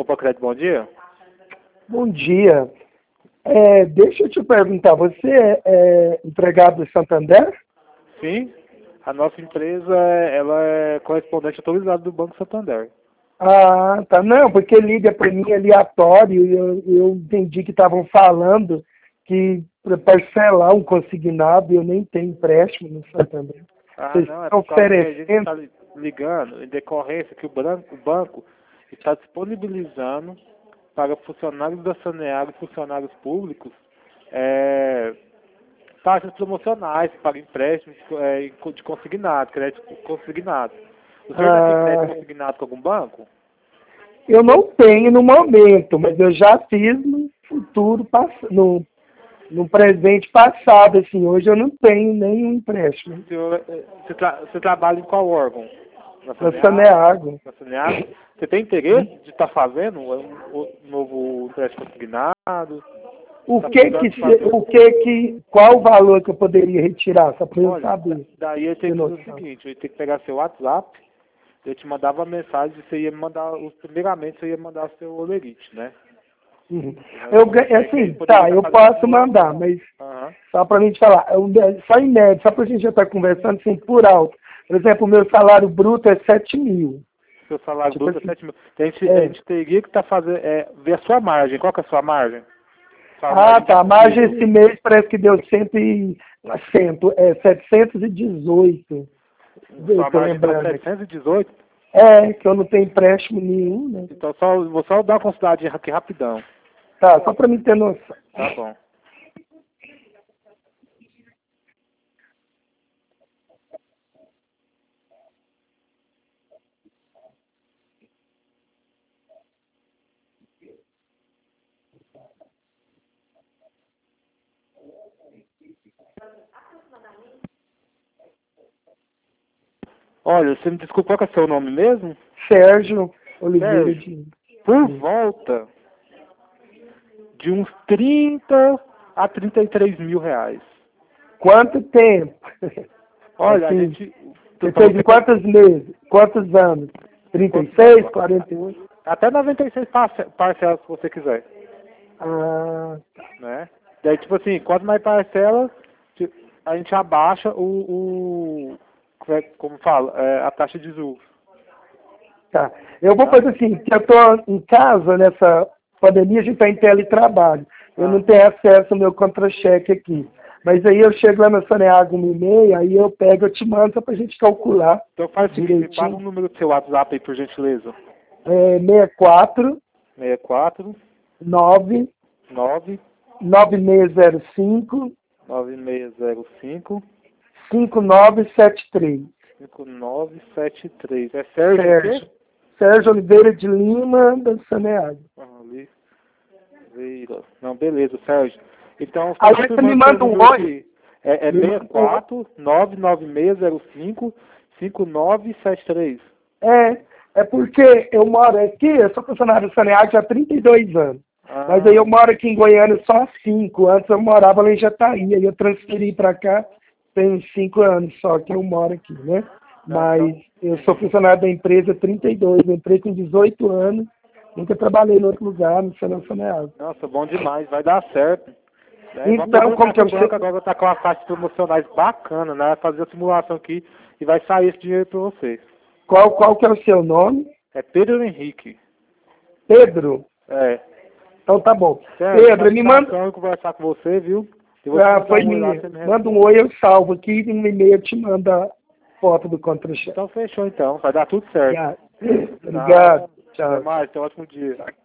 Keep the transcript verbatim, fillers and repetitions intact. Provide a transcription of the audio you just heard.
Copa Crédito, bom dia. Bom dia. É, deixa eu te perguntar, você é, é empregado do Santander? Sim, a nossa empresa ela é correspondente autorizada do Banco Santander. Ah, tá. Não, porque liga para mim aleatório e eu, eu entendi que estavam falando que para parcelar um consignado eu nem tenho empréstimo no Santander. Ah, Vocês não, é estão por causa que a gente oferecendo? está ligando em decorrência que o banco, o banco está disponibilizando para funcionários da Saneago e funcionários públicos é, taxas promocionais para empréstimos é, de consignado, crédito consignado. O senhor já tem Ah, crédito consignado com algum banco? eu não tenho no momento, mas eu já fiz no futuro, pass- no, no presente passado, assim, hoje eu não tenho nenhum empréstimo. O senhor, é, você, tra você trabalha em qual órgão? Na Na Saneago? Saneago. Na Saneago? Você tem interesse de estar fazendo um, um novo empréstimo consignado? O Tá que que, precisando se- fazer? o que que, qual o valor que eu poderia retirar, só para eu Olha, da- saber? daí eu Ter tenho que fazer o noção. seguinte, eu ia ter que pegar seu WhatsApp, eu te mandava uma mensagem, você ia me mandar, os- primeiramente você ia mandar seu olerite, né? Uhum. Aí Eu, eu ga- sei que ele assim, poderia tá, estar eu fazendo a posso mandar, simulação. mas Aham. só para mim te falar, eu, só em média, só para a gente já estar conversando assim por alto. Por exemplo, o meu salário bruto é sete mil. Seu salário Tipo bruto é assim, sete mil. A gente, a é. gente teria que estar fazendo, é, ver a sua margem. Qual que é a sua margem? Sua Ah, margem tá, a margem disponível. esse mês parece que deu cento e, cento, é, setecentos e dezoito. Eu Sua tô margem está lembrando aqui. setecentos e dezoito. É, que eu não tenho empréstimo nenhum, né? Então só, vou só dar uma consultadinha aqui rapidão. Tá, só para mim ter noção. Tá bom. Olha, você me desculpa, qual que é seu nome mesmo? Sérgio Oliveira Sérgio, de... por volta de uns trinta a trinta e três mil reais. Quanto tempo? Olha, a Assim, gente... você pra fez em você- quantos meses? Quantos anos? trinta e seis, quarenta e oito? Até noventa e seis parce- parcelas se você quiser, Ah, né? Daí, tipo assim, quanto mais parcela, ti- a gente abaixa o... o como é- como fala? É, a taxa de juros. tá. Eu vou Tá? fazer assim, que eu estou em casa nessa pandemia, a gente está em teletrabalho. Eu Ah. não tenho acesso ao meu contra-cheque aqui. Mas aí eu chego lá na Saneago uma e meia, aí eu pego, eu te mando só para a gente calcular Então faz o seguinte, me passa o direitinho. número do seu WhatsApp aí, por gentileza. É seis quatro seis quatro nove nove nove seis zero cinco nove seis zero cinco cinco nove sete três. cinco nove sete três. É Sérgio o Sérgio. quê? Sérgio Oliveira de Lima, da Saneago. Ah, Oliveira. Não, beleza, Sérgio. Então, só Aí você me confirmando seu manda um número oi. aqui. É, é Me seis manda um oi. quatro nove nove seis zero cinco cinco nove sete três. É, é porque eu moro aqui, eu sou funcionário do Saneago há trinta e dois anos. Mas aí Ah, eu moro aqui em Goiânia só há cinco. Antes eu morava lá em Jataí. Aí eu transferi para cá tem uns cinco anos só que eu moro aqui, né? não, Mas então. eu sou funcionário da empresa há trinta e dois. Eu entrei com dezoito anos. Nunca trabalhei em outro lugar, no Saneago. Nossa, bom demais, vai dar certo. É, vamos Então, aproveitar como que que o eu banco sei? agora está com as taxas promocionais bacanas, né? Vai fazer a simulação aqui e vai sair esse dinheiro para vocês. Qual, qual que é o seu nome? É Pedro Henrique. Pedro? É. Então tá bom. Sérgio, Pedro, me manda. satisfação em conversar com você, viu? Eu vou te Ah, mandar foi um oi lá, minha. você me Manda um responde. oi, eu salvo aqui e no e-mail eu te mando a foto do contra-cheque. Então fechou então, vai dar tudo certo. Obrigado. Nada. Obrigado. Até Tchau. mais, tenha um ótimo dia.